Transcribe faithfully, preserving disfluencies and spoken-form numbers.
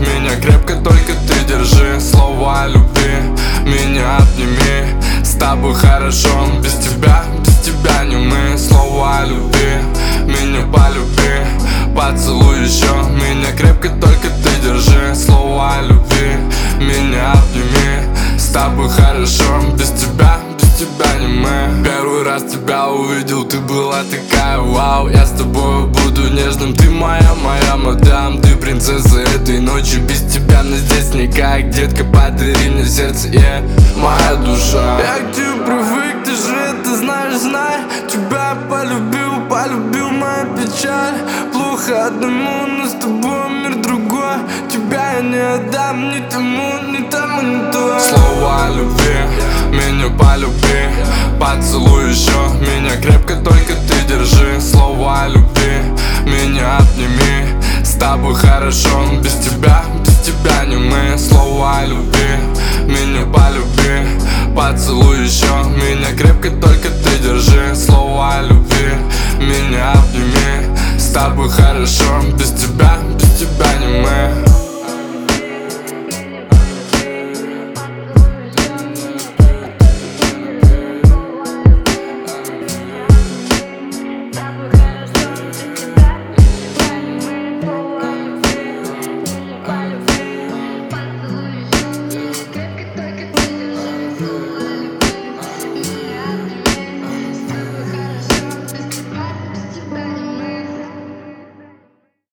меня крепко только ты держи. Слова любви, меня обними. С тобой хорошо, без тебя, без тебя не мы. Слова любви, меня полюби. Поцелуй еще, меня крепко только ты держи. Слова любви, меня обними. С тобой хорошо, без тебя, без тебя не мы. Первый раз тебя увидел, ты была такая вау. Я с тобой буду нежным, ты моя, моя мадам. Ты принцесса этой ночи, без тебя мне здесь никак. Детка, подари мне сердце, yeah, моя душа. Я к тебе привык, ты же это знаешь, знай. Тебя полюбил, полюбил моя печаль. Плохо одному, но с тобой мир другой. Тебя я не отдам ни тому, ни тому, ни то. Слова любви, меня полюби. Поцелуй еще, меня крепко только ты держи. Слова любви, меня обними. С тобой хорошо, без тебя, без тебя не мы. Слова любви, меня полюби. Поцелуй еще, меня крепко только ты держи. Слова любви, меня обними. С тобой хорошо, без тебя, без тебя не мы.